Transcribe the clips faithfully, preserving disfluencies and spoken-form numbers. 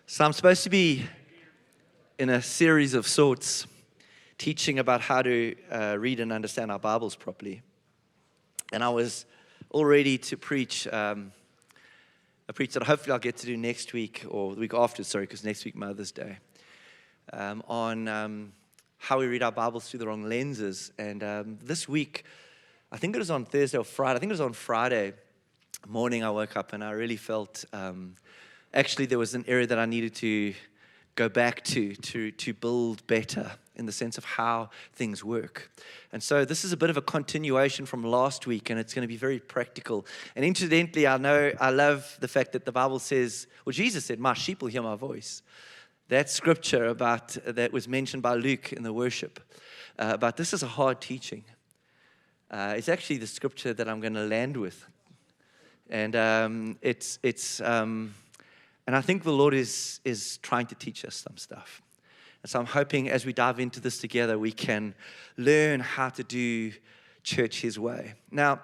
So I'm supposed to be in a series of sorts, teaching about how to uh, read and understand our Bibles properly. And I was all ready to preach um, a preach that hopefully I'll get to do next week, or the week after, sorry, because next week, Mother's Day, um, on um, how we read our Bibles through the wrong lenses. And um, this week, I think it was on Thursday or Friday, I think it was on Friday morning I woke up and I really felt... Um, Actually, there was an area that I needed to go back to, to, to build better in the sense of how things work. And so this is a bit of a continuation from last week, and it's going to be very practical. And incidentally, I know I love the fact that the Bible says, well, Jesus said, my sheep will hear my voice. That scripture about that was mentioned by Luke in the worship, uh, about this is a hard teaching. Uh, it's actually the scripture that I'm going to land with. And um, it's... it's um, And I think the Lord is, is trying to teach us some stuff. And so I'm hoping as we dive into this together, we can learn how to do church His way. Now,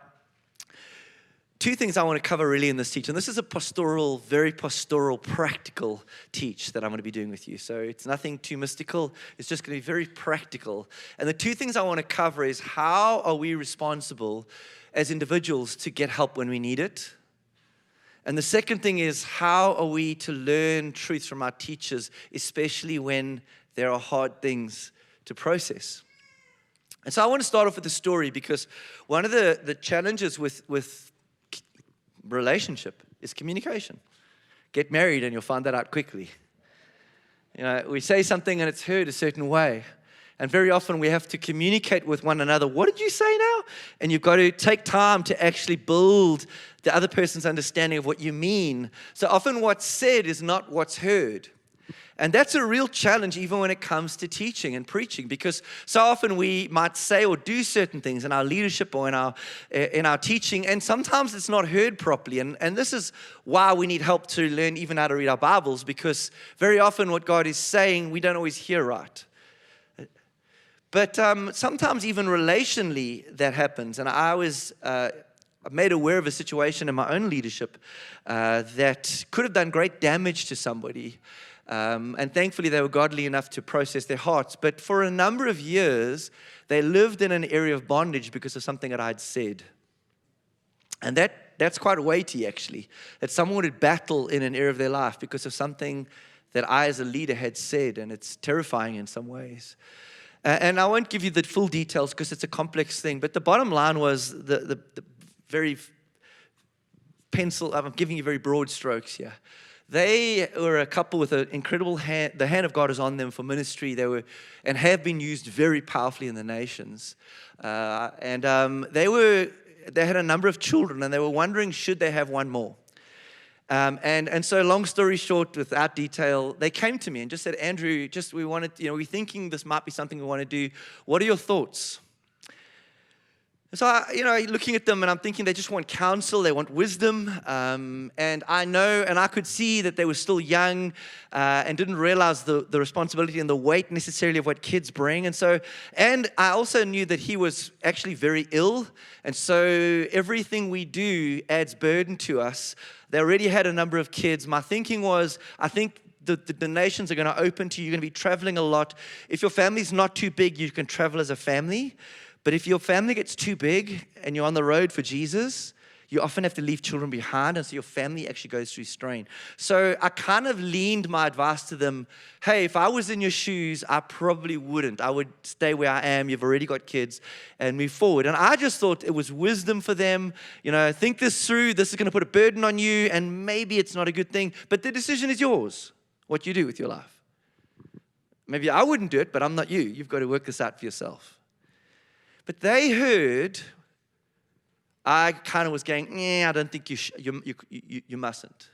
two things I want to cover really in this teach. And this is a pastoral, very pastoral, practical teach that I'm going to be doing with you. So it's nothing too mystical. It's just going to be very practical. And the two things I want to cover is how are we responsible as individuals to get help when we need it? And the second thing is, how are we to learn truth from our teachers, especially when there are hard things to process? And so I want to start off with a story, because one of the, the challenges with, with relationship is communication. Get married and you'll find that out quickly. You know, we say something and it's heard a certain way. And very often we have to communicate with one another. What did you say now? And you've got to take time to actually build the other person's understanding of what you mean. So often what's said is not what's heard. And that's a real challenge even when it comes to teaching and preaching, because so often we might say or do certain things in our leadership or in our in our teaching, and sometimes it's not heard properly. And, and this is why we need help to learn even how to read our Bibles, because very often what God is saying, we don't always hear right. But um, sometimes even relationally that happens. And I was uh, made aware of a situation in my own leadership uh, that could have done great damage to somebody. Um, and thankfully they were godly enough to process their hearts. But for a number of years, they lived in an area of bondage because of something that I'd said. And that that's quite weighty, actually. That someone would battle in an area of their life because of something that I as a leader had said. And it's terrifying in some ways. And I won't give you the full details because it's a complex thing. But the bottom line was the, the, the very pencil, I'm giving you very broad strokes here. They were a couple with an incredible hand. The hand of God is on them for ministry. They were and have been used very powerfully in the nations. Uh, and um, they were they had a number of children, and they were wondering, should they have one more? Um, and, and so long story short, without detail, they came to me and just said, Andrew, just we wanted, you know, we're thinking this might be something we want to do. What are your thoughts? And so, I, you know, looking at them and I'm thinking they just want counsel, they want wisdom. Um, and I know, and I could see that they were still young uh, and didn't realize the, the responsibility and the weight necessarily of what kids bring. And so, and I also knew that he was actually very ill. And so everything we do adds burden to us. They already had a number of kids. My thinking was, I think the, the donations are going to open to you. You're going to be traveling a lot. If your family's not too big, you can travel as a family. But if your family gets too big and you're on the road for Jesus, you often have to leave children behind, and so your family actually goes through strain. So I kind of leaned my advice to them, hey, if I was in your shoes, I probably wouldn't. I would stay where I am. You've already got kids, and move forward. And I just thought it was wisdom for them. You know, think this through. This is going to put a burden on you, and maybe it's not a good thing. But the decision is yours, what you do with your life. Maybe I wouldn't do it, but I'm not you. You've got to work this out for yourself. But they heard, I kind of was going, yeah, I don't think you, sh- you, you, you, you mustn't.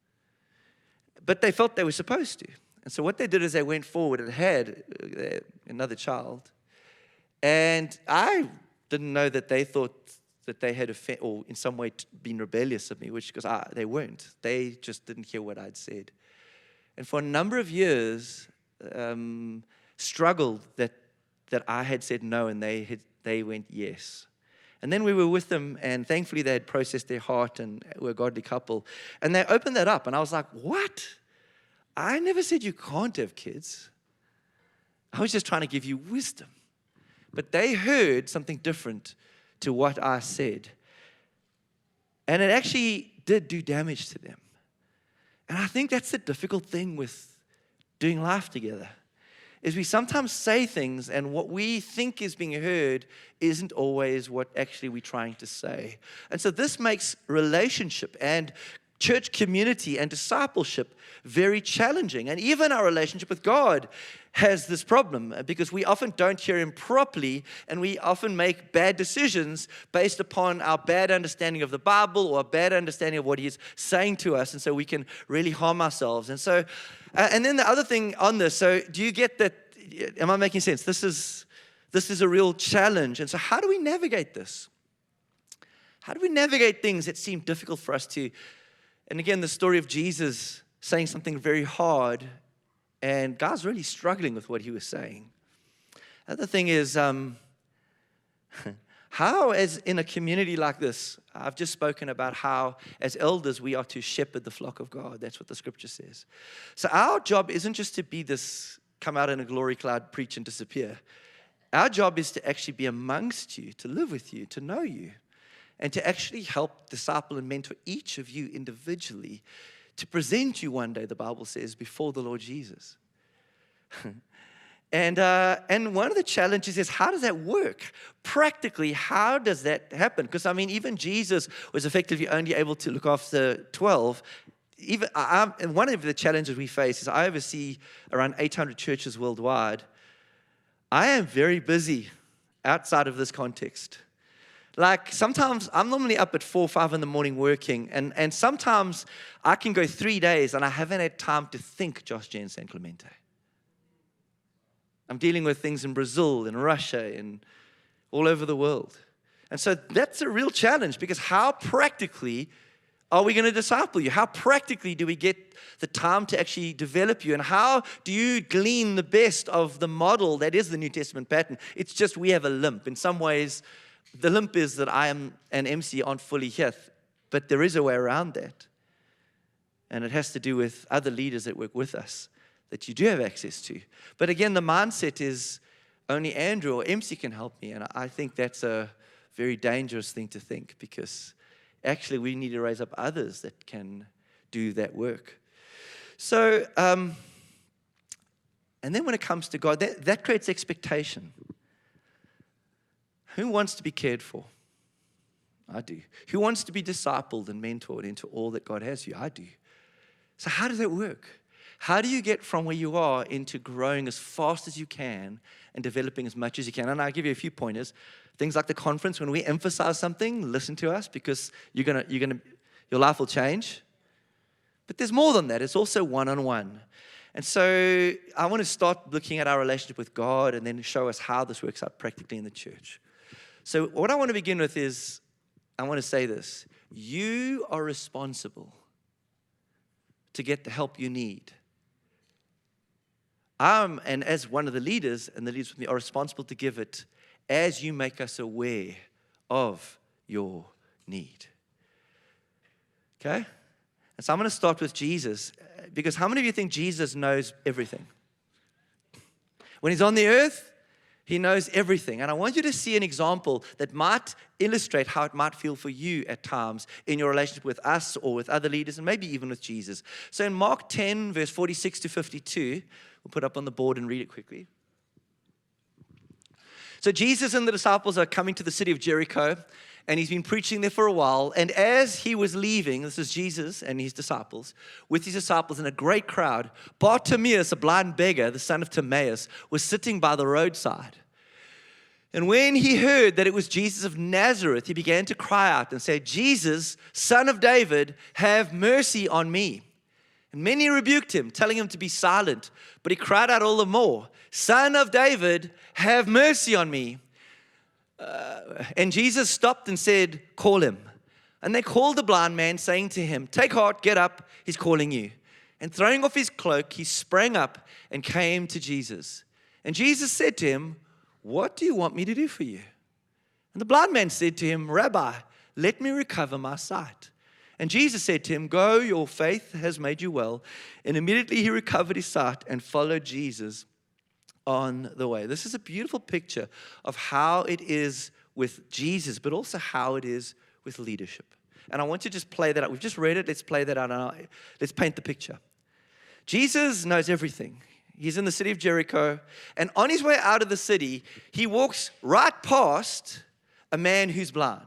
But they felt they were supposed to. And so what they did is they went forward and had uh, another child. And I didn't know that they thought that they had offend- or in some way t- been rebellious of me, which because I, they weren't. They just didn't hear what I'd said. And for a number of years, um, struggled that that I had said no and they had they went yes. And then we were with them, and thankfully they had processed their heart and were a godly couple. And they opened that up, and I was like, what? I never said you can't have kids. I was just trying to give you wisdom. But they heard something different to what I said. And it actually did do damage to them. And I think that's the difficult thing with doing life together, is we sometimes say things and what we think is being heard isn't always what actually we're trying to say. And so this makes relationship and church community and discipleship very challenging. And even our relationship with God has this problem because we often don't hear Him properly, and we often make bad decisions based upon our bad understanding of the Bible or a bad understanding of what He is saying to us. And so we can really harm ourselves. And so, uh, and then the other thing on this, so do you get that? Am I making sense? This is, this is a real challenge. And so how do we navigate this? How do we navigate things that seem difficult for us to? And again, the story of Jesus saying something very hard, and God's really struggling with what He was saying. The other thing is, um, how, as in a community like this, I've just spoken about how, as elders, we are to shepherd the flock of God. That's what the scripture says. So our job isn't just to be this, come out in a glory cloud, preach and disappear. Our job is to actually be amongst you, to live with you, to know you, and to actually help disciple and mentor each of you individually to present you one day, the Bible says, before the Lord Jesus. and uh, and one of the challenges is, how does that work? Practically, how does that happen? Because, I mean, even Jesus was effectively only able to look after twelve. Even I, and one of the challenges we face is I oversee around eight hundred churches worldwide. I am very busy outside of this context. Like sometimes I'm normally up at four or five in the morning working, and, and sometimes I can go three days and I haven't had time to think Josh J in San Clemente. I'm dealing with things in Brazil, in Russia, and all over the world. And so that's a real challenge, because how practically are we going to disciple you? How practically do we get the time to actually develop you? And how do you glean the best of the model that is the New Testament pattern? It's just we have a limp. In some ways, the limp is that I am and M C aren't fully here, but there is a way around that. And it has to do with other leaders that work with us that you do have access to. But again, the mindset is only Andrew or M C can help me. And I think that's a very dangerous thing to think, because actually we need to raise up others that can do that work. So, um, and then when it comes to God, that, that creates expectation. Who wants to be cared for? I do. Who wants to be discipled and mentored into all that God has you? I do. So how does that work? How do you get from where you are into growing as fast as you can and developing as much as you can? And I'll give you a few pointers. Things like the conference, when we emphasize something, listen to us, because you're gonna, you're gonna, your life will change. But there's more than that. It's also one-on-one. And so I want to start looking at our relationship with God and then show us how this works out practically in the church. So what I want to begin with is, I want to say this. You are responsible to get the help you need. I'm, and as one of the leaders, and the leaders with me, are responsible to give it as you make us aware of your need. Okay? And so I'm going to start with Jesus, because how many of you think Jesus knows everything? When He's on the earth, He knows everything. And I want you to see an example that might illustrate how it might feel for you at times in your relationship with us or with other leaders, and maybe even with Jesus. So in Mark ten, verse forty-six to fifty-two, we'll put up on the board and read it quickly. So Jesus and the disciples are coming to the city of Jericho, and He's been preaching there for a while. And as He was leaving, this is Jesus and His disciples, with His disciples and a great crowd, Bartimaeus, a blind beggar, the son of Timaeus, was sitting by the roadside. And when he heard that it was Jesus of Nazareth, he began to cry out and say, "Jesus, Son of David, have mercy on me." And many rebuked him, telling him to be silent. But he cried out all the more, "Son of David, have mercy on me." Uh, and Jesus stopped and said, "Call him." And they called the blind man, saying to him, "Take heart, get up, he's calling you." And throwing off his cloak, he sprang up and came to Jesus. And Jesus said to him, "What do you want me to do for you?" And the blind man said to him, "Rabbi, let me recover my sight." And Jesus said to him, "Go, your faith has made you well." And immediately he recovered his sight and followed Jesus on the way. This is a beautiful picture of how it is with Jesus, but also how it is with leadership. And I want you to just play that out. We've just read it. Let's play that out. Now. Let's paint the picture. Jesus knows everything. He's in the city of Jericho. And on his way out of the city, he walks right past a man who's blind.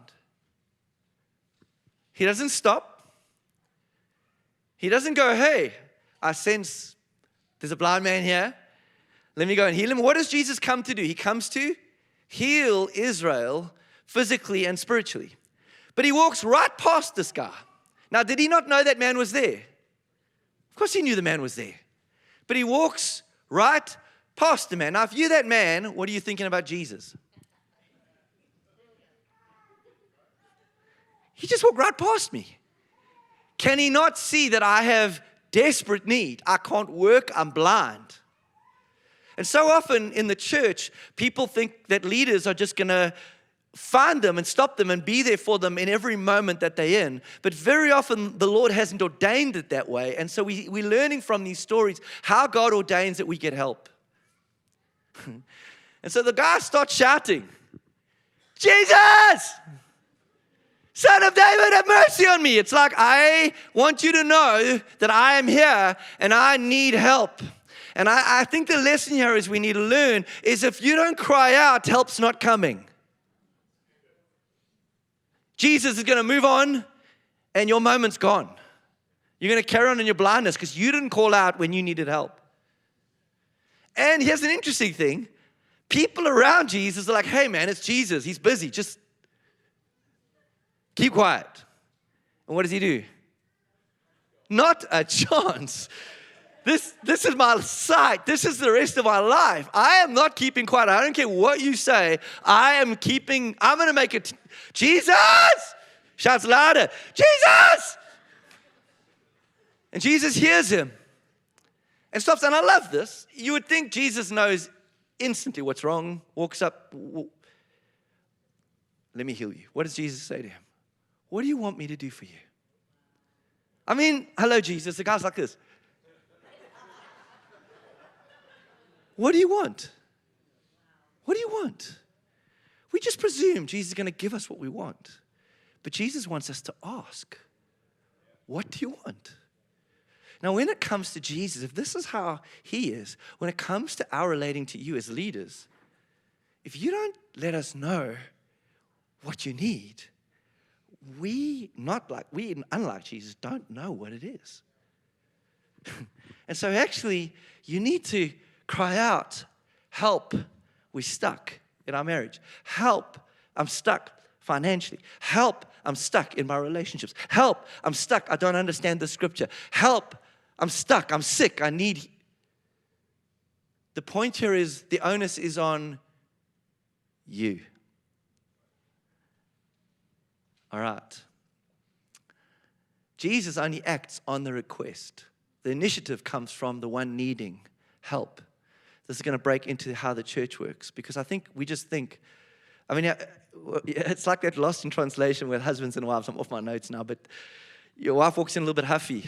He doesn't stop. He doesn't go, "Hey, I sense there's a blind man here. Let me go and heal him." What does Jesus come to do? He comes to heal Israel physically and spiritually. But he walks right past this guy. Now, did he not know that man was there? Of course he knew the man was there. But he walks right past the man. Now, if you're that man, what are you thinking about Jesus? He just walked right past me. Can he not see that I have desperate need? I can't work, I'm blind. And so often in the church, people think that leaders are just going to find them and stop them and be there for them in every moment that they're in. But very often the Lord hasn't ordained it that way. And so we, we're learning from these stories how God ordains that we get help. And so the guy starts shouting, "Jesus! Son of David, have mercy on me." It's like, I want you to know that I am here and I need help. And I, I think the lesson here is we need to learn is if you don't cry out, help's not coming. Jesus is going to move on and your moment's gone. You're going to carry on in your blindness because you didn't call out when you needed help. And here's an interesting thing. People around Jesus are like, "Hey man, it's Jesus. He's busy. Just keep quiet." And what does he do? Not a chance. This, this is my sight. This is the rest of my life. I am not keeping quiet. I don't care what you say. I am keeping, I'm going to make it. Jesus! Shouts louder. Jesus! And Jesus hears him and stops. And I love this. You would think Jesus knows instantly what's wrong, walks up. "Let me heal you." What does Jesus say to him? "What do you want me to do for you?" I mean, hello, Jesus. The guy's like this. "What do you want? What do you want?" We just presume Jesus is going to give us what we want. But Jesus wants us to ask, "What do you want?" Now, when it comes to Jesus, if this is how he is, when it comes to our relating to you as leaders, if you don't let us know what you need, we, not like, we, unlike Jesus, don't know what it is. And so actually, you need to cry out, "Help, we're stuck in our marriage. Help, I'm stuck financially. Help, I'm stuck in my relationships. Help, I'm stuck, I don't understand the scripture. Help, I'm stuck, I'm sick, I need." The point here is the onus is on you. All right. Jesus only acts on the request. The initiative comes from the one needing help. This is going to break into how the church works, because I think we just think, I mean, it's like that Lost in Translation with husbands and wives. I'm off my notes now, but your wife walks in a little bit huffy,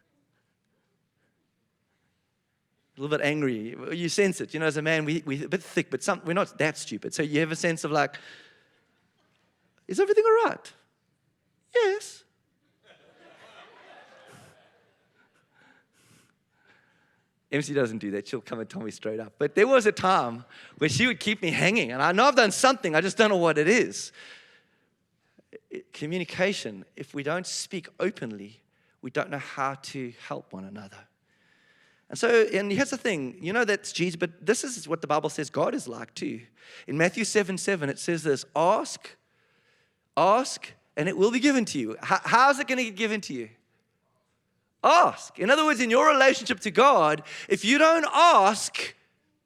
a little bit angry. You sense it. You know, as a man, we, we're a bit thick, but some, we're not that stupid. So you have a sense of like, is everything all right? Yes. M C doesn't do that. She'll come and tell me straight up. But there was a time where she would keep me hanging. And I know I've done something. I just don't know what it is. Communication, if we don't speak openly, we don't know how to help one another. And so, and here's the thing. You know that's Jesus, but this is what the Bible says God is like too. In Matthew seven seven, it says this: Ask, ask, and it will be given to you. How, how is it going to get given to you? Ask. In other words, in your relationship to God, if you don't ask,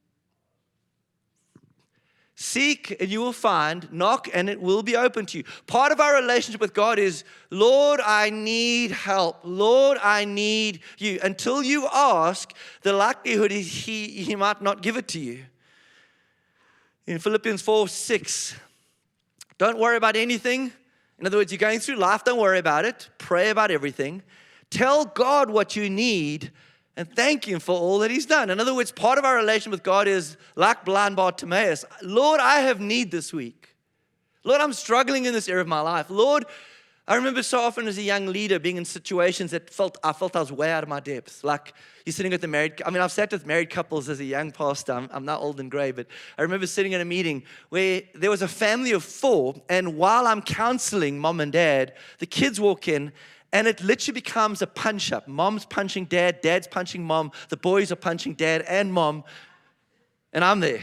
seek and you will find, knock and it will be open to you. Part of our relationship with God is, Lord, I need help. Lord, I need you. Until you ask, the likelihood is he, he might not give it to you. In Philippians four six, don't worry about anything. In other words, you're going through life, don't worry about it. Pray about everything. Tell God what you need and thank Him for all that He's done. In other words, part of our relation with God is like blind Bartimaeus. Lord, I have need this week. Lord, I'm struggling in this area of my life. Lord, I remember so often as a young leader being in situations that felt I felt I was way out of my depth. Like you're sitting with the married, I mean, I've sat with married couples as a young pastor. I'm, I'm not old and gray, but I remember sitting in a meeting where there was a family of four, and while I'm counseling mom and dad, the kids walk in, and it literally becomes a punch-up. Mom's punching dad, dad's punching mom, the boys are punching dad and mom, and I'm there.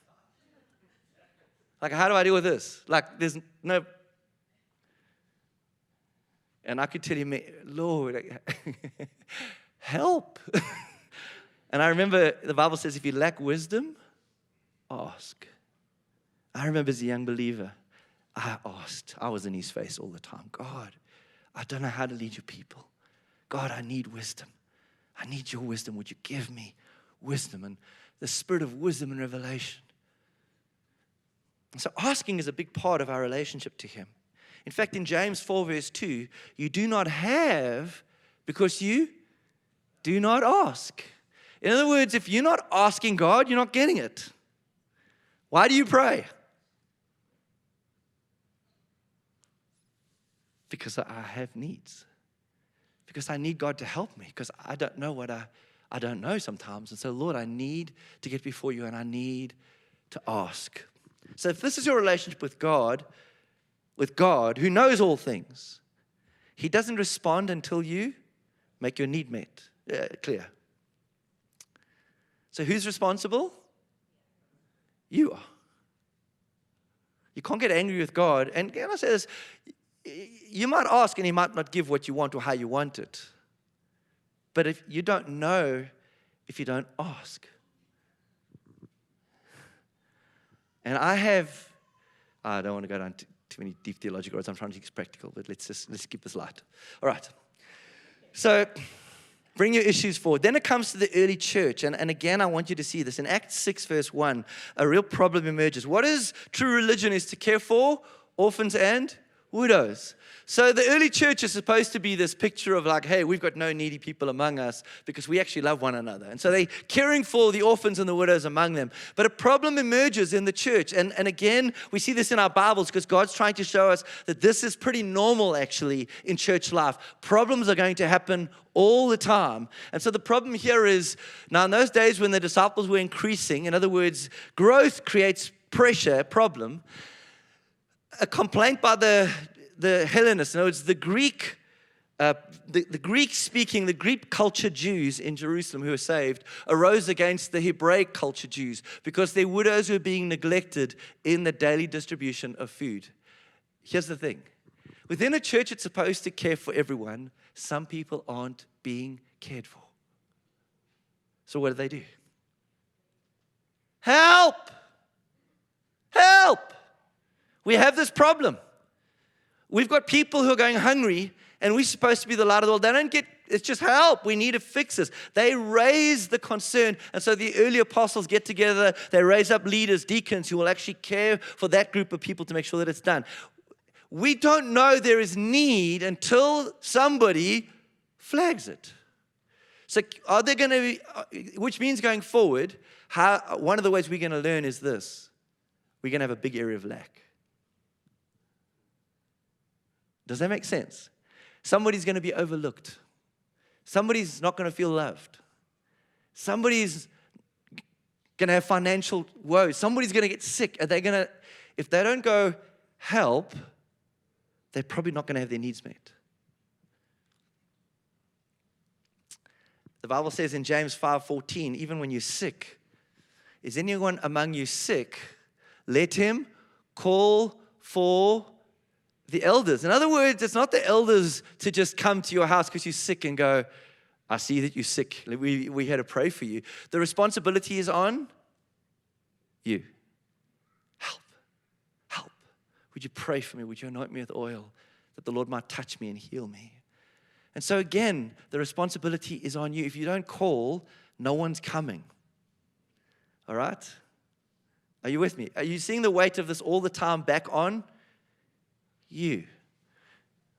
Like, how do I deal with this? Like, there's no... And I could tell you, Lord, help. And I remember the Bible says, if you lack wisdom, ask. I remember as a young believer, I asked. I was in His face all the time. God, I don't know how to lead your people. God, I need wisdom. I need your wisdom. Would you give me wisdom and the spirit of wisdom and revelation? And so asking is a big part of our relationship to Him. In fact, in James four, verse two, you do not have because you do not ask. In other words, if you're not asking God, you're not getting it. Why do you pray? Because I have needs. Because I need God to help me. Because I don't know what I, I don't know sometimes. And so, Lord, I need to get before you and I need to ask. So if this is your relationship with God, with God, who knows all things, He doesn't respond until you make your need met, uh, clear. So who's responsible? You are. You can't get angry with God. And can I say this? You might ask and He might not give what you want or how you want it. But if you don't know, if you don't ask. And I have, I don't want to go down to too many deep theological words. I'm trying to keep it practical, but let's just let's keep this light. All right. So bring your issues forward. Then it comes to the early church. And, and again, I want you to see this. In Acts six, verse one, a real problem emerges. What is true religion is to care for orphans and widows. So the early church is supposed to be this picture of like, hey, we've got no needy people among us because we actually love one another. And so they're caring for the orphans and the widows among them. But a problem emerges in the church. And, and again, we see this in our Bibles because God's trying to show us that this is pretty normal actually in church life. Problems are going to happen all the time. And so the problem here is, now in those days when the disciples were increasing, in other words, growth creates pressure, problem. A complaint by the, the Hellenists, in other words, the Greek, uh, the, the Greek-speaking, the Greek culture Jews in Jerusalem who were saved arose against the Hebraic culture Jews because their widows were being neglected in the daily distribution of food. Here's the thing. Within a church, it's supposed to care for everyone. Some people aren't being cared for. So what do they do? Help! Help! We have this problem. We've got people who are going hungry, and we're supposed to be the light of the world. They don't get, it's just help. We need to fix this. They raise the concern, and so the early apostles get together. They raise up leaders, deacons, who will actually care for that group of people to make sure that it's done. We don't know there is need until somebody flags it. So are there going to be, which means going forward, how, one of the ways we're going to learn is this. We're going to have a big area of lack. Does that make sense? Somebody's going to be overlooked. Somebody's not going to feel loved. Somebody's going to have financial woes. Somebody's going to get sick. Are they going to, if they don't go help, they're probably not going to have their needs met. The Bible says in James five fourteen, even when you're sick, is anyone among you sick? Let him call for the elders. In other words, it's not the elders to just come to your house because you're sick and go, I see that you're sick. We, we had to pray for you. The responsibility is on you. Help. Help. Would you pray for me? Would you anoint me with oil that the Lord might touch me and heal me? And so again, the responsibility is on you. If you don't call, no one's coming. All right? Are you with me? Are you seeing the weight of this all the time back on you?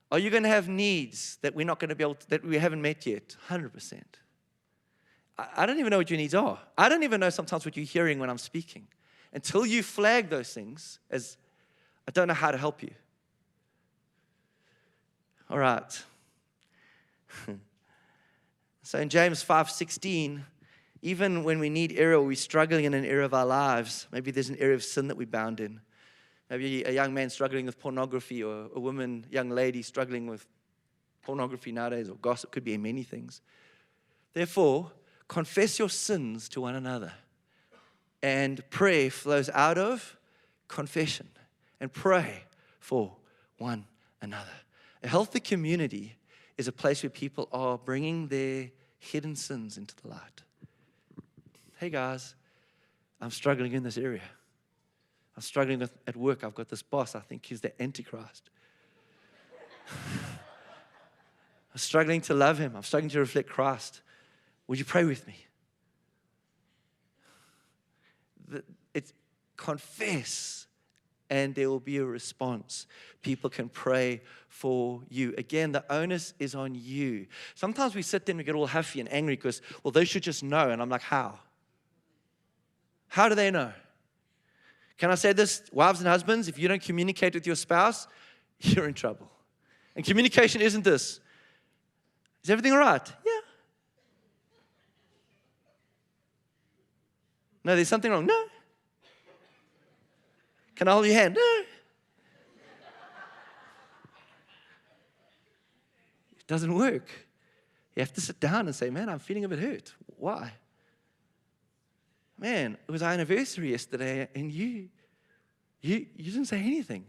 Are you going to have needs that we're not going to be able to, that we haven't met yet? one hundred percent. I, I don't even know what your needs are. I don't even know sometimes what you're hearing when I'm speaking. Until you flag those things as, I don't know how to help you. All right. So in James five sixteen, even when we need area or we're struggling in an area of our lives, maybe there's an area of sin that we're bound in. Maybe a young man struggling with pornography, or a woman, young lady struggling with pornography nowadays, or gossip, could be many things. Therefore, confess your sins to one another. And prayer flows out of confession. And pray for one another. A healthy community is a place where people are bringing their hidden sins into the light. Hey guys, I'm struggling in this area. I'm struggling with, at work. I've got this boss. I think he's the Antichrist. I'm struggling to love him. I'm struggling to reflect Christ. Would you pray with me? It's confess, and there will be a response. People can pray for you. Again, the onus is on you. Sometimes we sit there and we get all huffy and angry because, well, they should just know. And I'm like, how? How do they know? Can I say this, wives and husbands, if you don't communicate with your spouse, you're in trouble. And communication isn't this. Is everything all right? Yeah. No, there's something wrong. No. Can I hold your hand? No. It doesn't work. You have to sit down and say, man, I'm feeling a bit hurt. Why? Man, it was our anniversary yesterday, and you, you, you didn't say anything.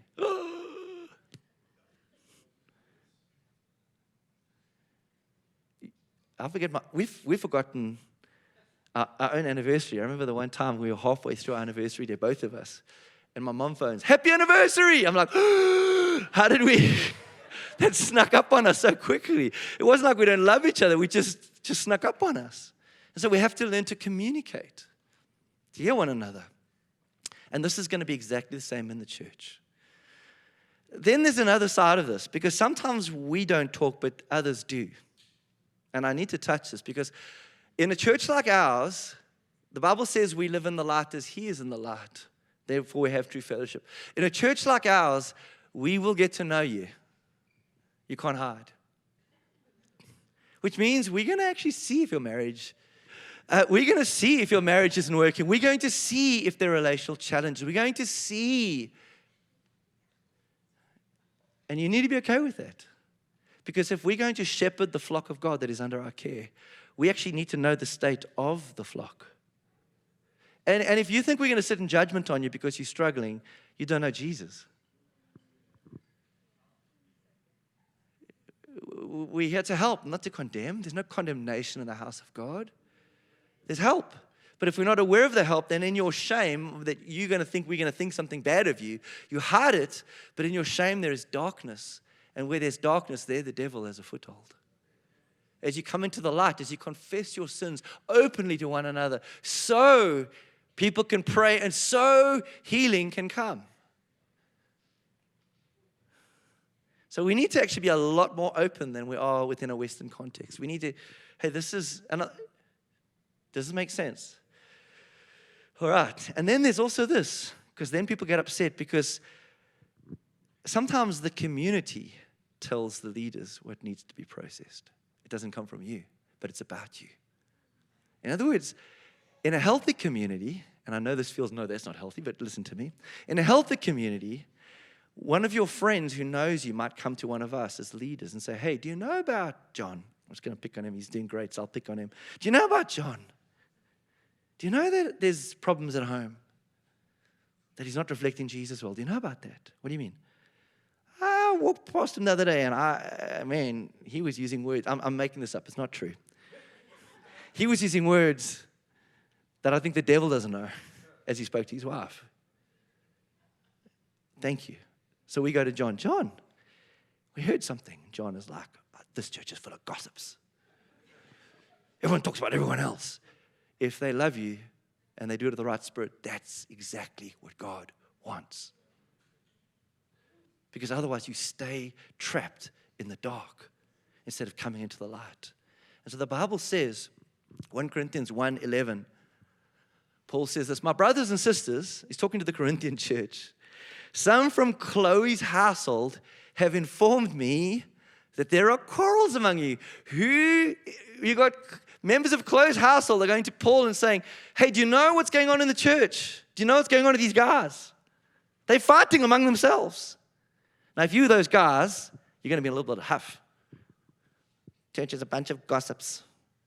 I forget my, we've, we've forgotten our, our own anniversary. I remember the one time we were halfway through our anniversary day, both of us, and my mom phones, happy anniversary! I'm like, how did we, that snuck up on us so quickly. It wasn't like we don't love each other, we just, just snuck up on us. And so we have to learn to communicate, to hear one another. And this is going to be exactly the same in the church. Then there's another side of this, because sometimes we don't talk, but others do. And I need to touch this, because in a church like ours, the Bible says we live in the light as He is in the light. Therefore, we have true fellowship. In a church like ours, we will get to know you. You can't hide. Which means we're going to actually see if your marriage Uh, we're going to see if your marriage isn't working. We're going to see if there are relational challenges. We're going to see. And you need to be okay with that. Because if we're going to shepherd the flock of God that is under our care, we actually need to know the state of the flock. And, and if you think we're going to sit in judgment on you because you're struggling, you don't know Jesus. We're here to help, not to condemn. There's no condemnation in the house of God. There's help. But if we're not aware of the help, then in your shame that you're going to think we're going to think something bad of you, you hide it, but in your shame there is darkness. And where there's darkness, there the devil has a foothold. As you come into the light, as you confess your sins openly to one another, so people can pray and so healing can come. So we need to actually be a lot more open than we are within a Western context. We need to, hey, this is, and does this make sense? All right. And then there's also this, because then people get upset because sometimes the community tells the leaders what needs to be processed. It doesn't come from you, but it's about you. In other words, in a healthy community, and I know this feels, no, that's not healthy, but listen to me. In a healthy community, one of your friends who knows you might come to one of us as leaders and say, hey, do you know about John? I'm just going to pick on him. He's doing great, so I'll pick on him. Do you know about John? Do you know that there's problems at home? That he's not reflecting Jesus well? Do you know about that? What do you mean? I walked past him the other day, and I, man, he was using words. I'm, I'm making this up. It's not true. He was using words that I think the devil doesn't know as he spoke to his wife. Thank you. So we go to John. John, we heard something. John is like, this church is full of gossips. Everyone talks about everyone else. If they love you and they do it with the right spirit, that's exactly what God wants. Because otherwise you stay trapped in the dark instead of coming into the light. And so the Bible says, First Corinthians one eleven, Paul says this, my brothers and sisters, he's talking to the Corinthian church, some from Chloe's household have informed me that there are quarrels among you. Who, you got members of Chloe's household are going to Paul and saying, hey, do you know what's going on in the church? Do you know what's going on with these guys? They're fighting among themselves. Now, if you're those guys, you're going to be in a little bit of huff. Church is a bunch of gossips.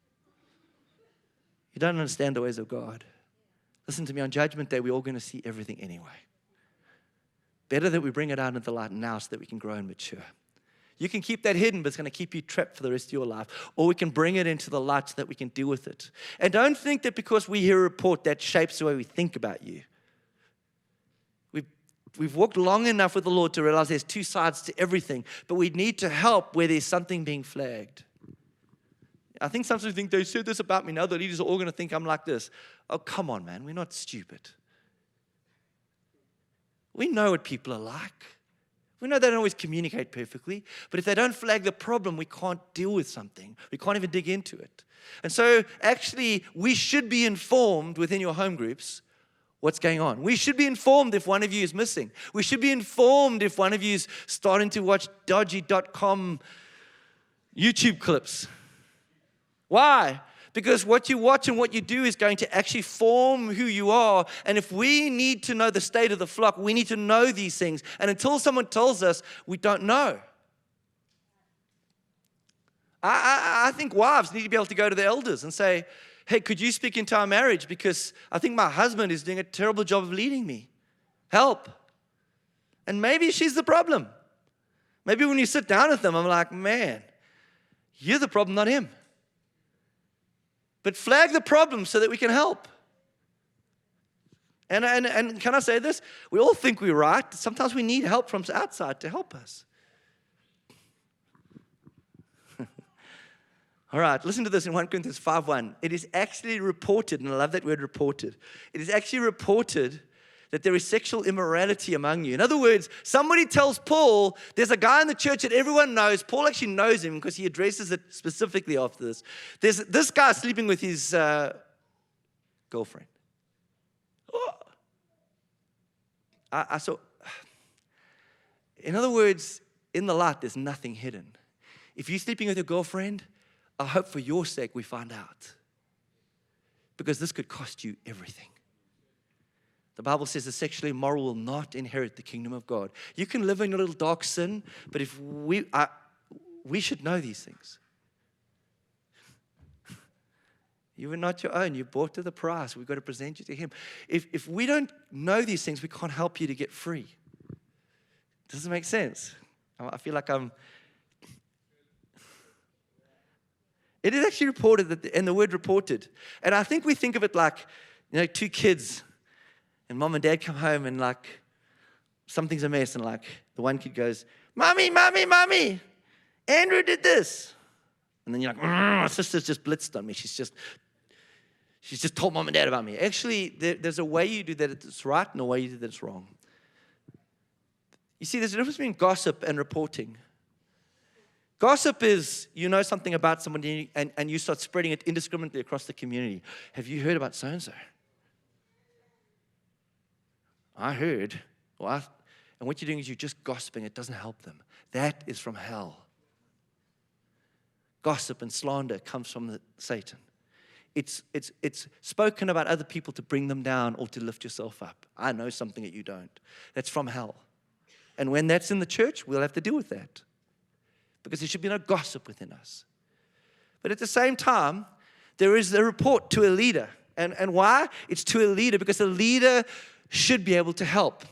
You don't understand the ways of God. Listen to me, on Judgment Day, we're all going to see everything anyway. Better that we bring it out into the light now so that we can grow and mature. You can keep that hidden, but it's going to keep you trapped for the rest of your life. Or we can bring it into the light so that we can deal with it. And don't think that because we hear a report, that shapes the way we think about you. We've, we've walked long enough with the Lord to realize there's two sides to everything, but we need to help where there's something being flagged. I think sometimes we think, they said this about me, now the leaders are all going to think I'm like this. Oh, come on, man, we're not stupid. We know what people are like. We know they don't always communicate perfectly, but if they don't flag the problem, we can't deal with something. We can't even dig into it. And so actually, we should be informed within your home groups what's going on. We should be informed if one of you is missing. We should be informed if one of you is starting to watch dodgy dot com YouTube clips. Why? Because what you watch and what you do is going to actually form who you are. And if we need to know the state of the flock, we need to know these things. And until someone tells us, we don't know. I, I, I think wives need to be able to go to the elders and say, hey, could you speak into our marriage? Because I think my husband is doing a terrible job of leading me. Help. And maybe she's the problem. Maybe when you sit down with them, I'm like, man, you're the problem, not him. But flag the problem so that we can help. And, and, and can I say this? We all think we're right. Sometimes we need help from outside to help us. All right, listen to this in First Corinthians five one. It is actually reported, and I love that word reported. It is actually reported that there is sexual immorality among you. In other words, somebody tells Paul, there's a guy in the church that everyone knows. Paul actually knows him because he addresses it specifically after this. There's this guy sleeping with his uh, girlfriend. Oh. I, I saw. In other words, in the light, there's nothing hidden. If you're sleeping with your girlfriend, I hope for your sake we find out. Because this could cost you everything. The Bible says the sexually immoral will not inherit the kingdom of God. You can live in a little dark sin, but if we are, we should know these things. You are not your own. You bought to the price. We've got to present you to Him. If, if we don't know these things, we can't help you to get free. Does it make sense? I feel like I'm... It is actually reported, that, the, and the word reported. And I think we think of it like, you know, two kids. And mom and dad come home and like, something's a mess. And like, the one kid goes, Mommy, Mommy, Mommy, Andrew did this. And then you're like, my sister's just blitzed on me. She's just, she's just told mom and dad about me. Actually, there, there's a way you do that it's right and a way you do that it's wrong. You see, there's a difference between gossip and reporting. Gossip is, you know something about somebody and, and you start spreading it indiscriminately across the community. Have you heard about so-and-so? I heard. Well, I, and what you're doing is you're just gossiping. It doesn't help them. That is from hell. Gossip and slander comes from the, Satan. It's, it's, it's spoken about other people to bring them down or to lift yourself up. I know something that you don't. That's from hell. And when that's in the church, we'll have to deal with that. Because there should be no gossip within us. But at the same time, there is a report to a leader. And, and why? It's to a leader because a leader should be able to help.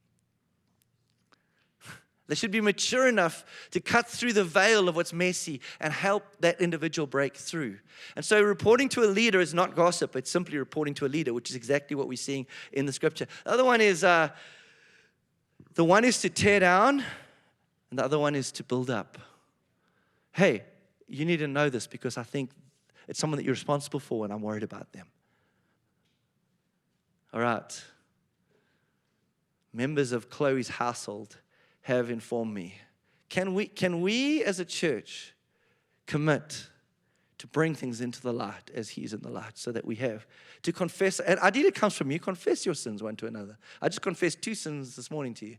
They should be mature enough to cut through the veil of what's messy and help that individual break through. And so reporting to a leader is not gossip. It's simply reporting to a leader, which is exactly what we're seeing in the scripture. The other one is, uh, the one is to tear down, and the other one is to build up. Hey, you need to know this because I think it's someone that you're responsible for and I'm worried about them. All right. Members of Chloe's household have informed me. Can we, can we as a church commit to bring things into the light as He's in the light, so that we have to confess? And ideally it comes from you. Confess your sins one to another. I just confessed two sins this morning to you.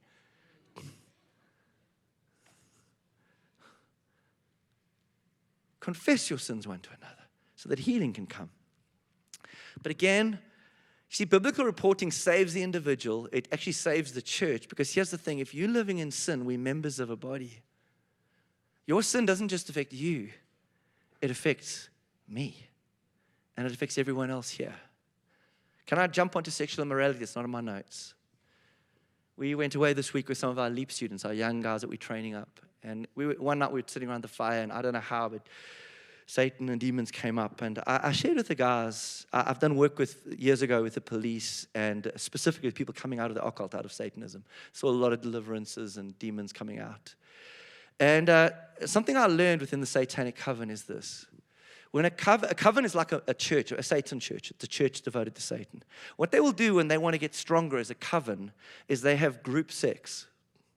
Confess your sins one to another so that healing can come. But again, see, biblical reporting saves the individual. It actually saves the church, because here's the thing. If you're living in sin, we're members of a body. Your sin doesn't just affect you. It affects me. And it affects everyone else here. Can I jump onto sexual immorality? It's not in my notes. We went away this week with some of our LEAP students, our young guys that we're training up. And we were, one night we were sitting around the fire, and I don't know how, but Satan and demons came up. And I, I shared with the guys, I, I've done work with years ago with the police, and specifically with people coming out of the occult, out of Satanism. Saw a lot of deliverances and demons coming out. And uh, something I learned within the Satanic Coven is this. When a coven, a coven is like a, a church, a Satan church. It's a church devoted to Satan. What they will do when they want to get stronger as a coven is they have group sex.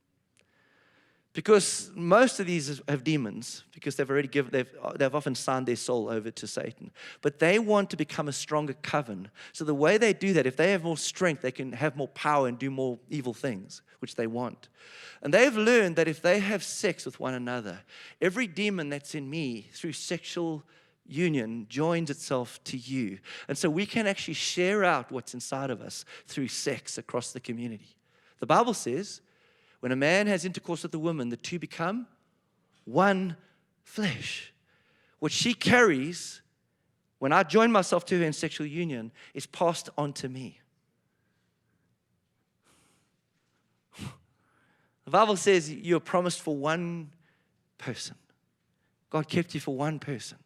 Because most of these have demons, because they've already given, they've, they've often signed their soul over to Satan. But they want to become a stronger coven. So the way they do that, if they have more strength, they can have more power and do more evil things, which they want. And they've learned that if they have sex with one another, every demon that's in me through sexual union joins itself to you. And so we can actually share out what's inside of us through sex across the community. The Bible says, when a man has intercourse with a woman, the two become one flesh. What she carries, when I join myself to her in sexual union, is passed on to me. The Bible says you're promised for one person. God kept you for one person.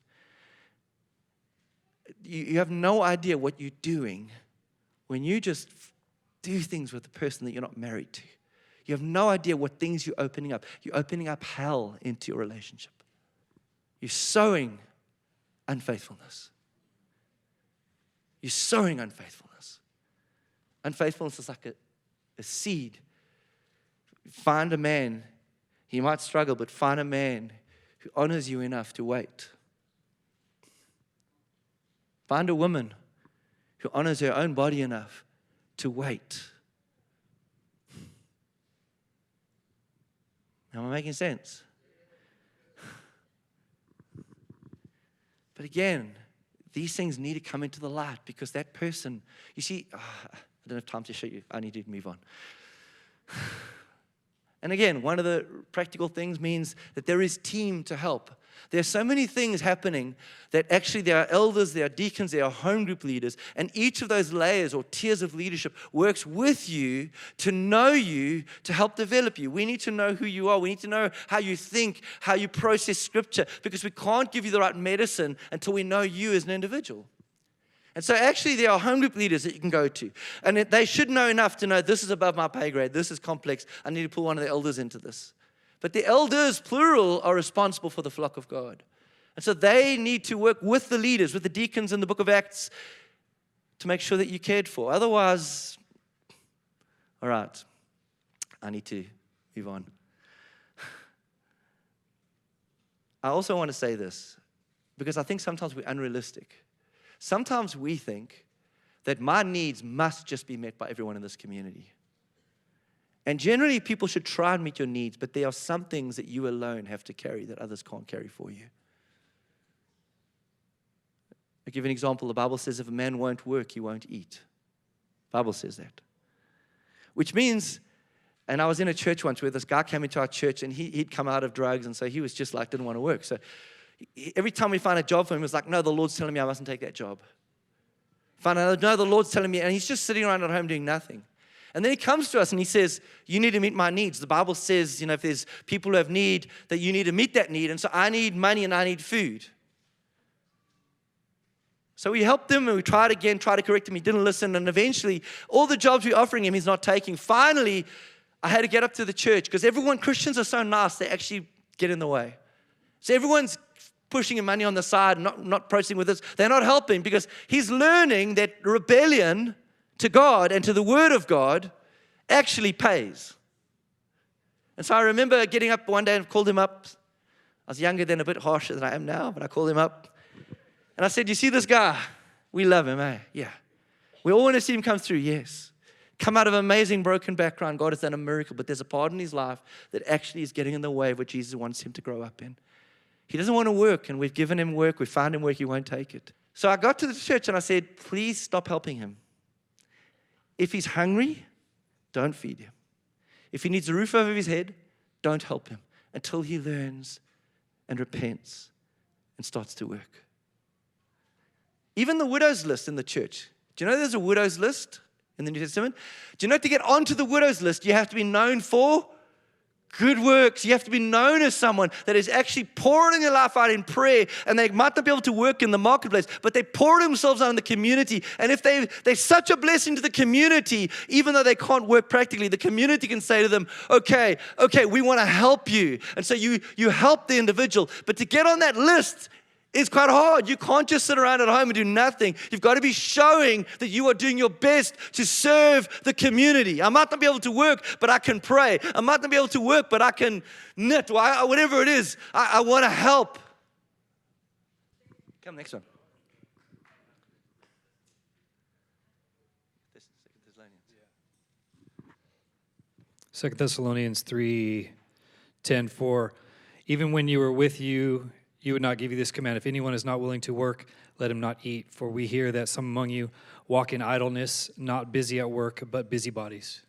You, you have no idea what you're doing when you just do things with the person that you're not married to. You have no idea what things you're opening up. You're opening up hell into your relationship. You're sowing unfaithfulness. You're sowing unfaithfulness. Unfaithfulness is like a, a seed. Find a man. He might struggle, but find a man who honors you enough to wait. Find a woman who honors her own body enough to wait. Am I making sense? But again, these things need to come into the light, because that person, you see, oh, I don't have time to show you. I need to move on. And again, one of the practical things means that there is team to help. There are so many things happening that actually there are elders, there are deacons, there are home group leaders, and each of those layers or tiers of leadership works with you to know you, to help develop you. We need to know who you are. We need to know how you think, how you process Scripture, because we can't give you the right medicine until we know you as an individual. And so actually there are home group leaders that you can go to. And they should know enough to know this is above my pay grade, this is complex, I need to pull one of the elders into this. But the elders, plural, are responsible for the flock of God. And so they need to work with the leaders, with the deacons in the book of Acts, to make sure that you're cared for. Otherwise, all right, I need to move on. I also want to say this, because I think sometimes we're unrealistic. Sometimes we think that my needs must just be met by everyone in this community. And generally, people should try and meet your needs, but there are some things that you alone have to carry that others can't carry for you. I'll give you an example. The Bible says if a man won't work, he won't eat. The Bible says that. Which means, and I was in a church once where this guy came into our church, and he, he'd come out of drugs, and so he was just like, didn't want to work. So every time we find a job for him, it was like, no, the Lord's telling me I mustn't take that job. Find another, no, the Lord's telling me, and he's just sitting around at home doing nothing. And then he comes to us and he says, you need to meet my needs. The Bible says, you know, if there's people who have need, that you need to meet that need. And so I need money and I need food. So we helped him and we tried again, tried to correct him. He didn't listen. And eventually, all the jobs we're offering him, he's not taking. Finally, I had to get up to the church, because everyone, Christians are so nice, they actually get in the way. So everyone's pushing him money on the side, not, not processing with us. They're not helping, because he's learning that rebellion to God and to the Word of God actually pays. And so I remember getting up one day and called him up. I was younger then, a bit harsher than I am now, but I called him up. And I said, you see this guy? We love him, eh? Yeah. We all want to see him come through, yes. Come out of an amazing broken background. God has done a miracle, but there's a part in his life that actually is getting in the way of what Jesus wants him to grow up in. He doesn't want to work, and we've given him work. We've found him work. He won't take it. So I got to the church and I said, please stop helping him. If he's hungry, don't feed him. If he needs a roof over his head, don't help him until he learns and repents and starts to work. Even the widows list in the church. Do you know there's a widows list in the New Testament? Do you know to get onto the widows list, you have to be known for good works. You have to be known as someone that is actually pouring their life out in prayer, and they might not be able to work in the marketplace, but they pour themselves out in the community. And if they, they're such a blessing to the community, even though they can't work practically, the community can say to them, okay, okay, we want to help you. And so you, you help the individual. But to get on that list, it's quite hard. You can't just sit around at home and do nothing. You've got to be showing that you are doing your best to serve the community. I might not be able to work, but I can pray. I might not be able to work, but I can knit, or I, whatever it is. I, I want to help. Come, next one. Second Thessalonians three, ten, four. Even when you were with you, you would not give you this command. If anyone is not willing to work, let him not eat. For we hear that some among you walk in idleness, not busy at work, but busybodies.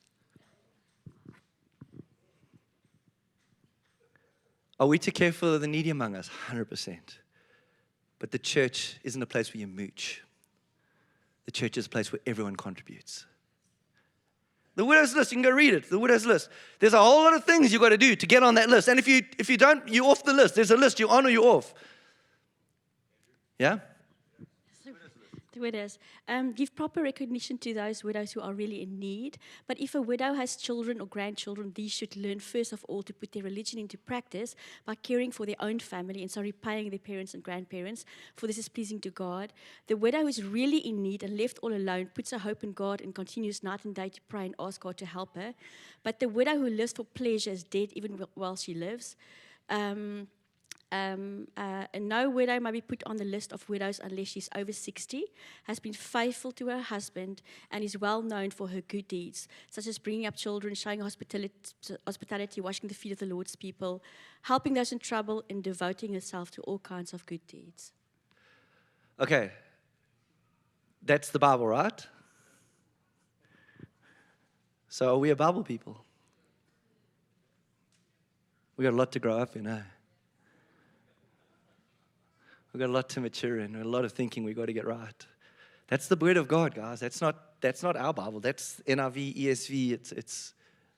Are we to care for the needy among us? one hundred percent. But the church isn't a place where you mooch. The church is a place where everyone contributes. The widow's list, you can go read it. The widow's list. There's a whole lot of things you've got to do to get on that list. And if you if you don't, you're off the list. There's a list. You're on or you're off. Yeah? The widows. Um, give proper recognition to those widows who are really in need. But if a widow has children or grandchildren, these should learn first of all to put their religion into practice by caring for their own family and so repaying their parents and grandparents, for this is pleasing to God. The widow who is really in need and left all alone puts her hope in God and continues night and day to pray and ask God to help her. But the widow who lives for pleasure is dead even while she lives. Um, Um, uh, and no widow may be put on the list of widows unless she's over sixty, has been faithful to her husband, and is well known for her good deeds, such as bringing up children, showing hospitality, hospitality, washing the feet of the Lord's people, helping those in trouble, and devoting herself to all kinds of good deeds. Okay. That's the Bible, right? So are we a Bible people? We got a lot to grow up in, eh? We've got a lot to mature in, a lot of thinking we've got to get right. That's the word of God, guys. That's not that's not our Bible. That's N I V, E S V. It's it's.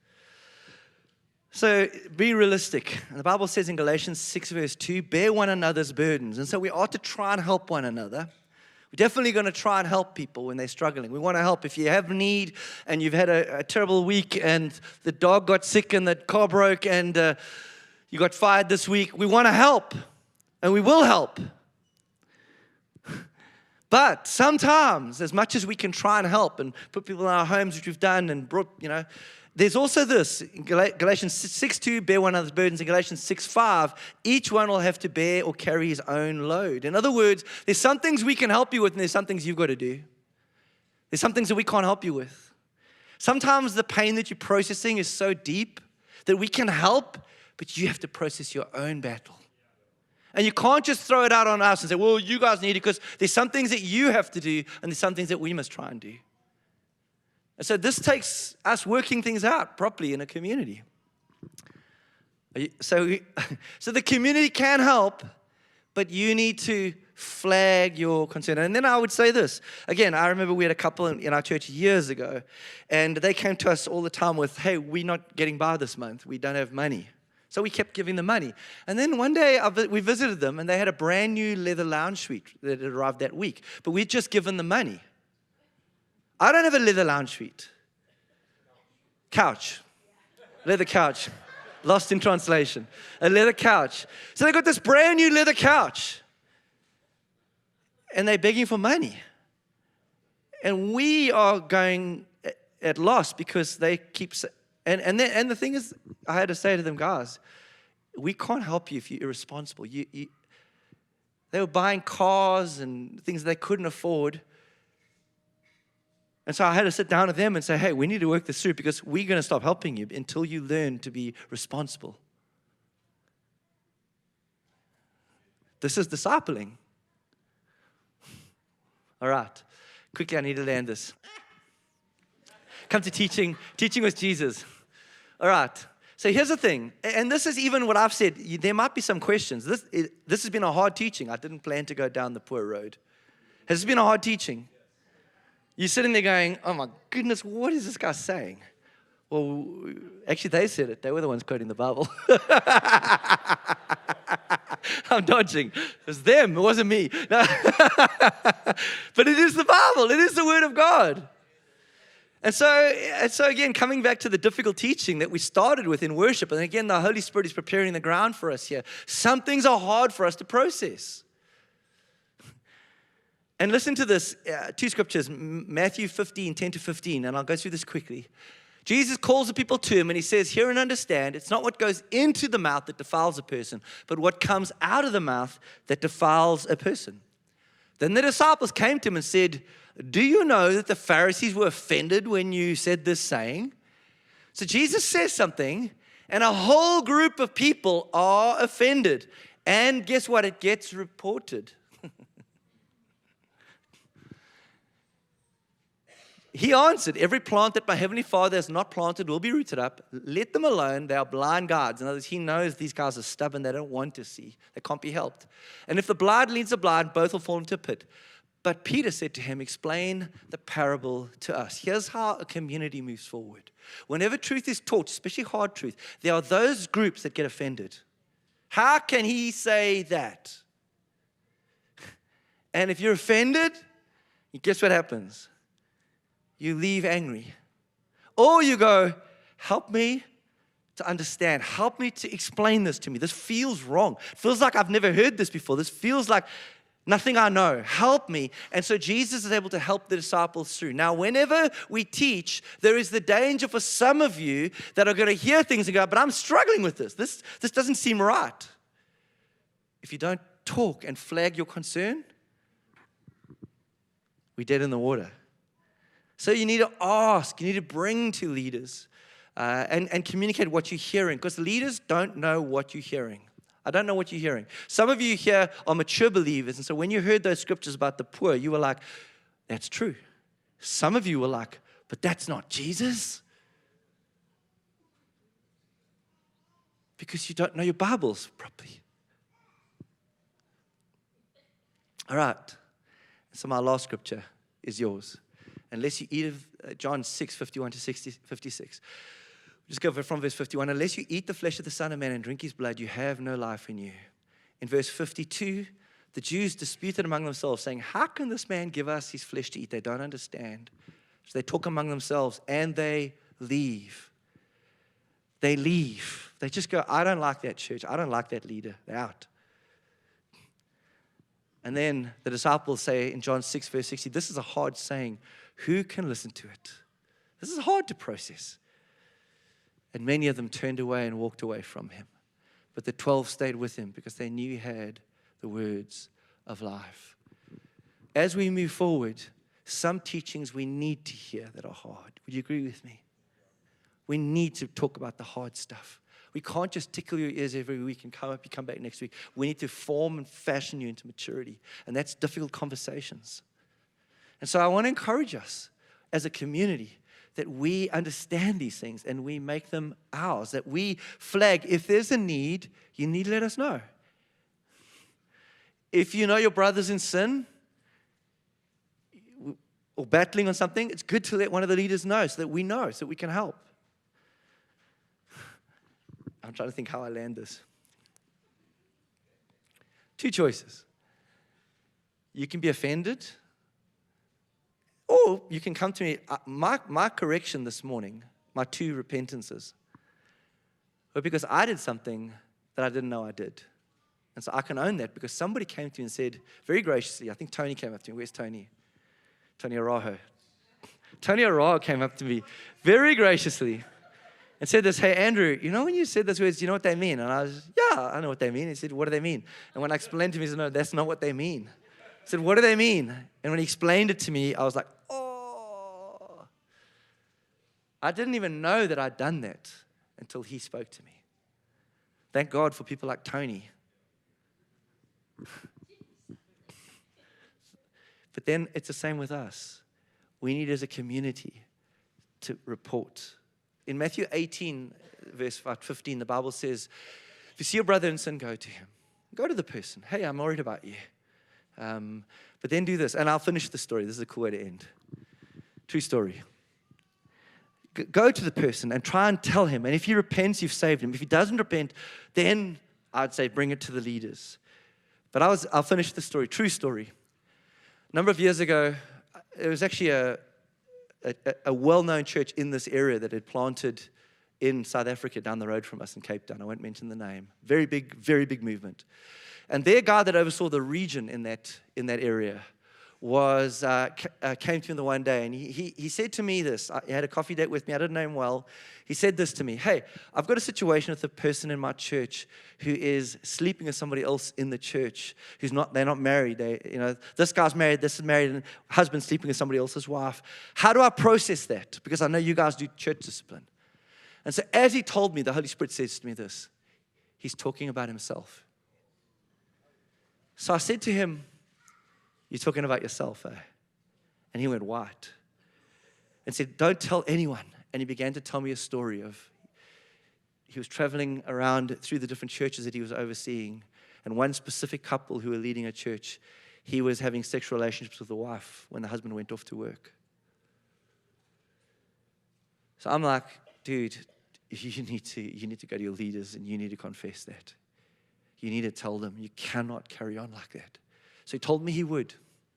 So be realistic. And the Bible says in Galatians six verse two, bear one another's burdens. And so we ought to try and help one another. We're definitely going to try and help people when they're struggling. We want to help. If you have need and you've had a, a terrible week and the dog got sick and the car broke and uh, you got fired this week, we want to help. And we will help. But sometimes, as much as we can try and help and put people in our homes, which we've done and brought, you know, there's also this, in Galatians six two, bear one another's burdens. In Galatians six five, each one will have to bear or carry his own load. In other words, there's some things we can help you with and there's some things you've got to do. There's some things that we can't help you with. Sometimes the pain that you're processing is so deep that we can help, but you have to process your own battle. And you can't just throw it out on us and say, well, you guys need it, because there's some things that you have to do and there's some things that we must try and do. And so this takes us working things out properly in a community. So, so the community can help, but you need to flag your concern. And then I would say this. Again, I remember we had a couple in our church years ago, and they came to us all the time with, hey, we're not getting by this month. We don't have money. So we kept giving them money. And then one day we visited them, and they had a brand new leather lounge suite that had arrived that week. But we'd just given them money. I don't have a leather lounge suite. Couch. Leather couch. Lost in translation. A leather couch. So they got this brand new leather couch. And they're begging for money. And we are going at loss because they keep And and then, and the thing is, I had to say to them, guys, we can't help you if you're irresponsible. You, you, they were buying cars and things they couldn't afford. And so I had to sit down with them and say, hey, we need to work this through because we're going to stop helping you until you learn to be responsible. This is discipling. All right. Quickly, I need to land this. Come to teaching, teaching with Jesus. All right. So here's the thing, and this is even what I've said. There might be some questions. This, this has been a hard teaching. I didn't plan to go down the poor road. Has this been a hard teaching? You're sitting there going, oh my goodness, what is this guy saying? Well, actually, they said it. They were the ones quoting the Bible. I'm dodging. It was them. It wasn't me. No. But it is the Bible. It is the Word of God. And so, and so again, coming back to the difficult teaching that we started with in worship, and again, the Holy Spirit is preparing the ground for us here. Some things are hard for us to process. And listen to this, uh, two scriptures, Matthew fifteen, ten to fifteen, and I'll go through this quickly. Jesus calls the people to him and he says, hear and understand, it's not what goes into the mouth that defiles a person, but what comes out of the mouth that defiles a person. Then the disciples came to him and said, do you know that the Pharisees were offended when you said this saying? So Jesus says something, and a whole group of people are offended. And guess what? It gets reported. He answered, every plant that my heavenly Father has not planted will be rooted up. Let them alone. They are blind guides. In other words, he knows these guys are stubborn. They don't want to see. They can't be helped. And if the blind leads the blind, both will fall into a pit. But Peter said to him, explain the parable to us. Here's how a community moves forward. Whenever truth is taught, especially hard truth, there are those groups that get offended. How can he say that? And if you're offended, guess what happens? You leave angry. Or you go, help me to understand. Help me to explain this to me. This feels wrong. It feels like I've never heard this before. This feels like nothing I know. Help me. And so Jesus is able to help the disciples through. Now, whenever we teach, there is the danger for some of you that are going to hear things and go, but I'm struggling with this. This, this doesn't seem right. If you don't talk and flag your concern, we're dead in the water. So you need to ask, you need to bring to leaders uh, and, and communicate what you're hearing, because leaders don't know what you're hearing. I don't know what you're hearing. Some of you here are mature believers, and so when you heard those scriptures about the poor, you were like, that's true. Some of you were like, but that's not Jesus. Because you don't know your Bibles properly. All right. So my last scripture is yours. Unless you eat of uh, John six, fifty-one to sixty, fifty-six. Just go from verse fifty-one. Unless you eat the flesh of the Son of Man and drink his blood, you have no life in you. In verse fifty-two, the Jews disputed among themselves, saying, how can this man give us his flesh to eat? They don't understand. So they talk among themselves and they leave. They leave. They just go, I don't like that church. I don't like that leader. They're out. And then the disciples say in John six, verse sixty, this is a hard saying. Who can listen to it? This is hard to process. And many of them turned away and walked away from him. But the twelve stayed with him because they knew he had the words of life. As we move forward, some teachings we need to hear that are hard. Would you agree with me? We need to talk about the hard stuff. We can't just tickle your ears every week and come up, you come back next week. We need to form and fashion you into maturity. And that's difficult conversations. And so I want to encourage us as a community that we understand these things and we make them ours, that we flag, if there's a need, you need to let us know. If you know your brother's in sin or battling on something, it's good to let one of the leaders know so that we know, so that we can help. I'm trying to think how I land this. Two choices. You can be offended, or you can come to me. My, my correction this morning, my two repentances, were because I did something that I didn't know I did. And so I can own that because somebody came to me and said, very graciously, I think Tony came up to me. Where's Tony? Tony Araho. Tony Araho came up to me very graciously and said this, hey, Andrew, you know when you said those words, do you know what they mean? And I was, yeah, I know what they mean. He said, what do they mean? And when I explained to him, he said, no, that's not what they mean. I said, what do they mean? And when he explained it to me, I was like, oh. I didn't even know that I'd done that until he spoke to me. Thank God for people like Tony. But then it's the same with us. We need as a community to report. In Matthew eighteen, verse fifteen, the Bible says, if you see your brother in sin, go to him. Go to the person. Hey, I'm worried about you. Um, but then do this, and I'll finish the story. This is a cool way to end. True story. G- go to the person and try and tell him. And if he repents, you've saved him. If he doesn't repent, then I'd say bring it to the leaders. But I was, I'll finish the story. True story. A number of years ago, there was actually a, a, a well-known church in this area that had planted in South Africa down the road from us in Cape Town. I won't mention the name. Very big, very big movement. And their guy that oversaw the region in that in that area was uh, c- uh, came to me the one day, and he, he he said to me this. I, he had a coffee date with me. I didn't know him well. He said this to me: hey, I've got a situation with a person in my church who is sleeping with somebody else in the church who's not, they're not married. They, you know, this guy's married, this is married, and husband sleeping with somebody else's wife. How do I process that? Because I know you guys do church discipline. And so as he told me, the Holy Spirit says to me this. He's talking about himself. So I said to him, you're talking about yourself, eh? And he went white and said, don't tell anyone. And he began to tell me a story of, he was traveling around through the different churches that he was overseeing. And one specific couple who were leading a church, he was having sexual relationships with the wife when the husband went off to work. So I'm like, dude, you need to, you need to go to your leaders and you need to confess that. You need to tell them you cannot carry on like that. So he told me he would.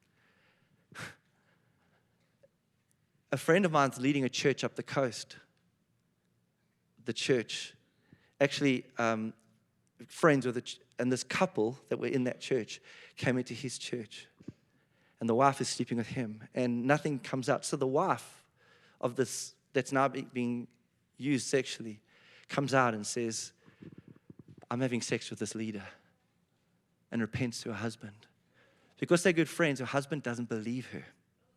A friend of mine's leading a church up the coast. The church, actually, um, friends with, a ch- and this couple that were in that church came into his church. And the wife is sleeping with him, and nothing comes out. So the wife of this that's now be- being used sexually comes out and says, I'm having sex with this leader, and repents to her husband. Because they're good friends, her husband doesn't believe her.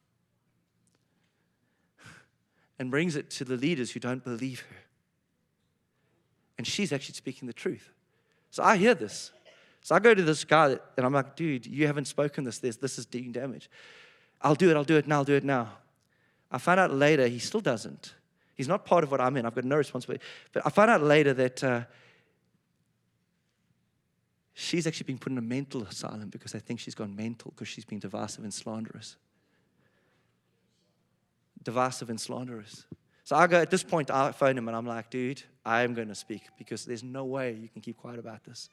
And brings it to the leaders who don't believe her. And she's actually speaking the truth. So I hear this. So I go to this guy, that, and I'm like, dude, you haven't spoken this. This, this is doing damage. I'll do it, I'll do it now, I'll do it now. I find out later he still doesn't. He's not part of what I'm in. I've got no responsibility. But I find out later that uh, she's actually been put in a mental asylum because they think she's gone mental because she's been divisive and slanderous. Divisive and slanderous. So I go, at this point, I phone him and I'm like, dude, I am going to speak because there's no way you can keep quiet about this.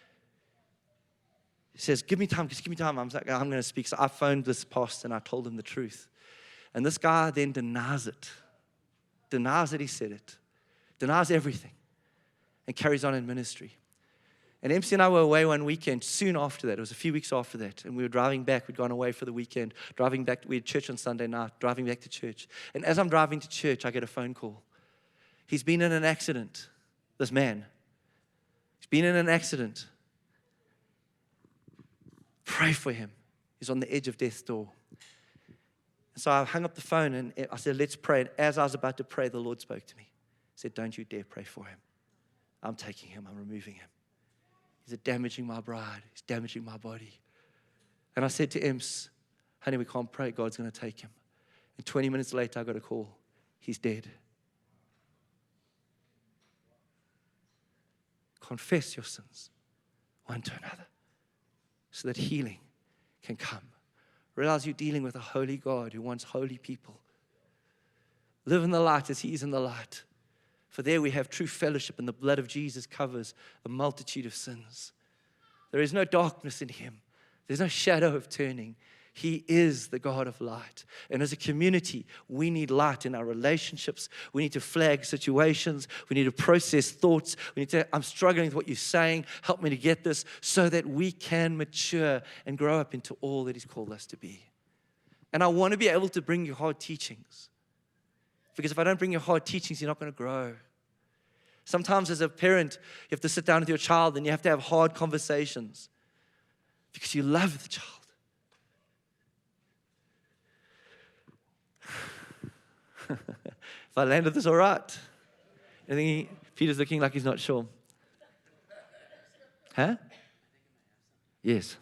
He says, give me time, just give me time. I'm like, I'm going to speak. So I phoned this pastor and I told him the truth. And this guy then denies it. Denies that he said it. Denies everything. And carries on in ministry. And M C and I were away one weekend soon after that. It was a few weeks after that. And we were driving back. We'd gone away for the weekend. Driving back, we had church on Sunday night. Driving back to church. And as I'm driving to church, I get a phone call. He's been in an accident. This man. He's been in an accident. Pray for him. He's on the edge of death's door. And so I hung up the phone and I said, let's pray. And as I was about to pray, the Lord spoke to me. He said, don't you dare pray for him. I'm taking him. I'm removing him. He's damaging my bride. He's damaging my body. And I said to Ems, honey, we can't pray. God's going to take him. And twenty minutes later, I got a call. He's dead. Confess your sins one to another so that healing can come. Realize you're dealing with a holy God who wants holy people. Live in the light as he is in the light. For there we have true fellowship, and the blood of Jesus covers a multitude of sins. There is no darkness in him. There's no shadow of turning. He is the God of light. And as a community, we need light in our relationships. We need to flag situations. We need to process thoughts. We need to, I'm struggling with what you're saying. Help me to get this so that we can mature and grow up into all that he's called us to be. And I want to be able to bring you hard teachings. Because if I don't bring you hard teachings, you're not going to grow. Sometimes as a parent, you have to sit down with your child and you have to have hard conversations because you love the child. If I landed this all right. I think he, Peter's looking like he's not sure. Huh? Yes.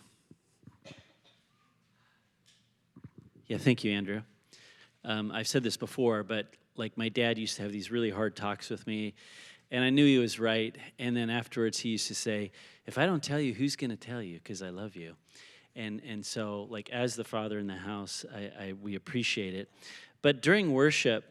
Yeah, thank you, Andrew. Um, I've said this before, but like my dad used to have these really hard talks with me, and I knew he was right. And then afterwards, he used to say, "If I don't tell you, who's going to tell you? Because I love you." And and so, like as the father in the house, I, I we appreciate it. But during worship,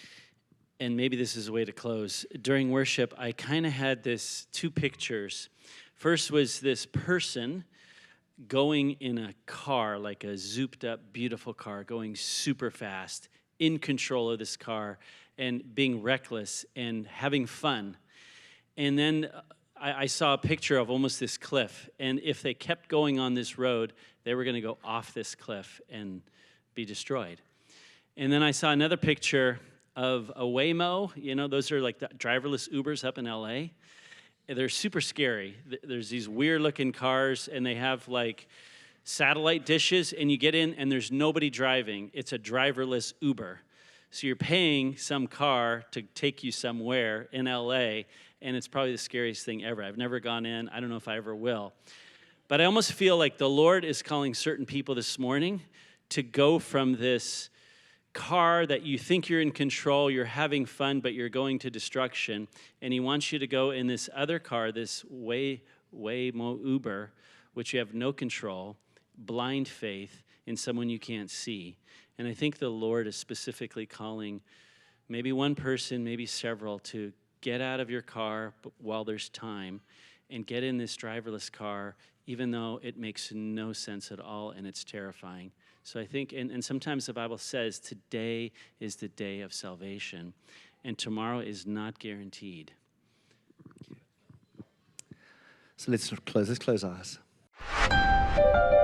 and maybe this is a way to close. During worship, I kind of had this two pictures. First was this person going in a car, like a zooped up, beautiful car, going super fast, in control of this car, and being reckless and having fun. And then I, I saw a picture of almost this cliff, and if they kept going on this road, they were going to go off this cliff and be destroyed. And then I saw another picture of a Waymo. You know, those are like the driverless Ubers up in L A. They're super scary. There's these weird-looking cars, and they have, like, satellite dishes, and you get in, and there's nobody driving. It's a driverless Uber. So you're paying some car to take you somewhere in L A, and it's probably the scariest thing ever. I've never gone in. I don't know if I ever will. But I almost feel like the Lord is calling certain people this morning to go from this car that you think you're in control, you're having fun, but you're going to destruction, and he wants you to go in this other car, this way, Waymo Uber, which you have no control, blind faith in someone you can't see. And I think the Lord is specifically calling maybe one person, maybe several, to get out of your car while there's time and get in this driverless car, even though it makes no sense at all and it's terrifying. So I think, and, and sometimes the Bible says today is the day of salvation, and tomorrow is not guaranteed. So let's close, let's close our eyes.